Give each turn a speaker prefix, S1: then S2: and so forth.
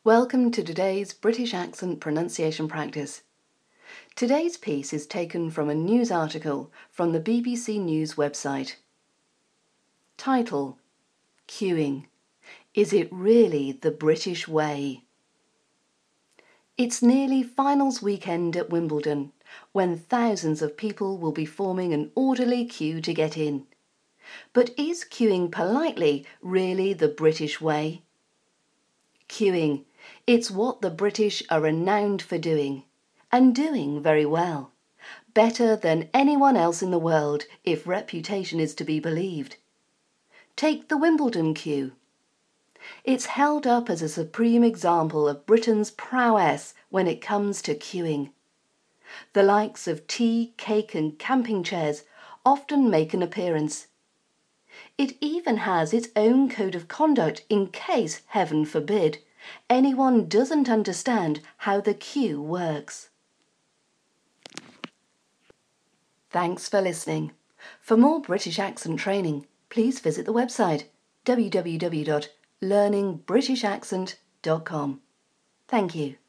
S1: Welcome to today's British accent pronunciation practice. Today's piece is taken from a news article from the BBC News website. Title: Queuing. Is it really the British way? It's nearly finals weekend at Wimbledon, when thousands of people will be forming an orderly queue to get in. But is queuing politely really the British way? Queuing. It's what the British are renowned for doing, and doing very well. Better than anyone else in the world, if reputation is to be believed. Take the Wimbledon queue. It's held up as a supreme example of Britain's prowess when it comes to queuing. The likes of tea, cake and camping chairs often make an appearance. It even has its own code of conduct in case, heaven forbid, anyone doesn't understand how the queue works. Thanks for listening. For more British accent training, please visit the website www.learningbritishaccent.com. Thank you.